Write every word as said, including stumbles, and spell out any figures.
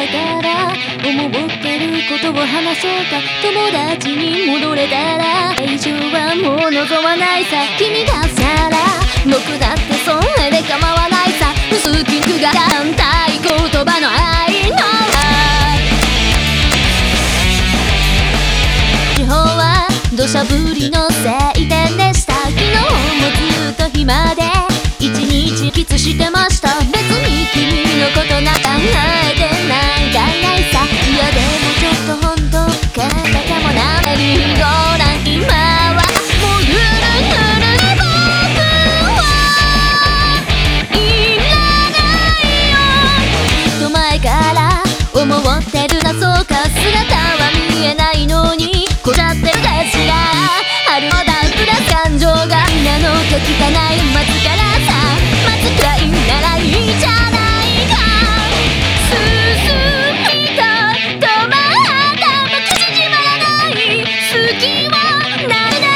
前から思ってることを話そうか。友達に戻れたら愛情はもう望まないさ。君がさら僕だってそれで構わないさ。薄気が反対言葉の愛の地方は土砂降りの晴天でした。昨日もずっと暇で一日キスしてました。別に君のことなんか考えてなんかいないさ。いやでもちょっとほんと変えたかもな。メリーゴーラン今はもうぬるぬるで僕はいらないよ。ずっと前から思ってるな。そうか姿は見えないのにこちゃってるかしら。春のダークな感情が皆の書きたない待つからさ。待つくらいならいいじゃないか。進みた止まった僕縮まらない好きはないな。